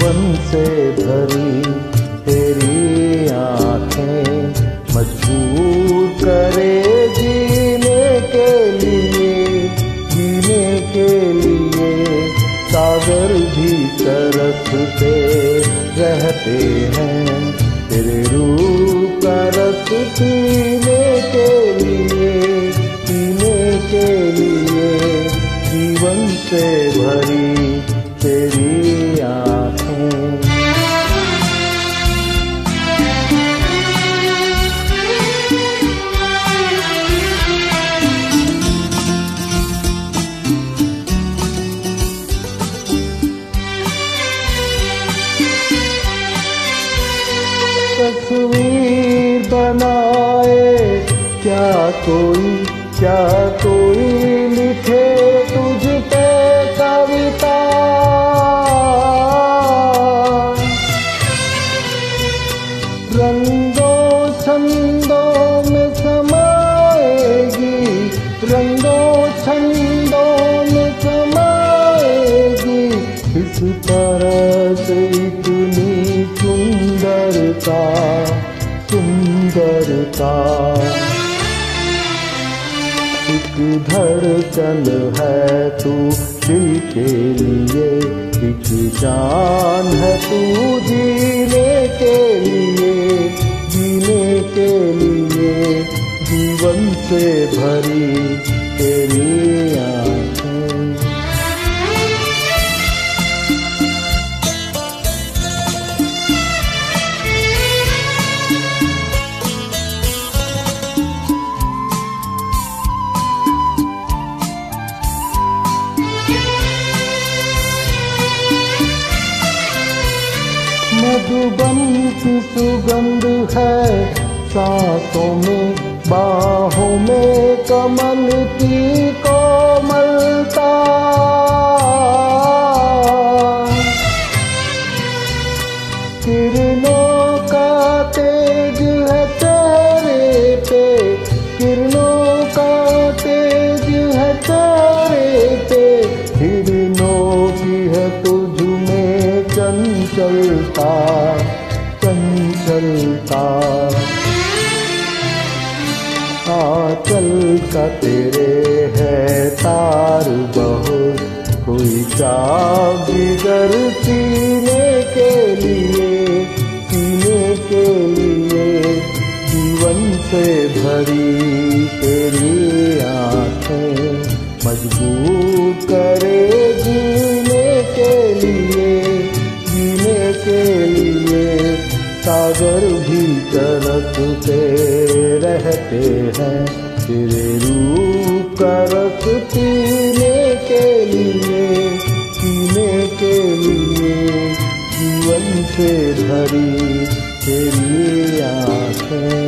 जीवन से भरी तेरी आँखें मजबूर करे जीने के लिए, जीने के लिए। सागर भी तरसते रहते हैं तेरे रूप का रस पीने के लिए, पीने के लिए। जीवन से भरी तेरी आँखें। तस्वीर बनाए क्या कोई लिखे तुझ पे कविता। रंगों छंदों में समाएगी, रंगों छंदों में समाएगी। इस तरह से इतनी सुंदरता, सुंदरता। एक धड़कन है तू दिल के लिए, एक जान है तू जीने के लिए, जीने के लिए। जीवन से भरी तेरी आँखें। मधुबन की सुगंध है सांसों में, बाहों में कमल की कोमलता। किरणों का तेज है चेहरे पे, किरणों का तेज है चेहरे पे। हिरणों की है तुझ में चंचलता, चंचलता। आंचल का तेरे है तार बहुत, कोई चाह जिगर सीने के लिए, सीने के लिए। जीवन से भरी तेरी आँखें मजबूर करे जीने के लिए, जीने के लिए। सागर भी तरसते रहते हैं तेरे रूप का रस पीने के लिए, पीने के लिए। जीवन से भरी तेरी आँखें।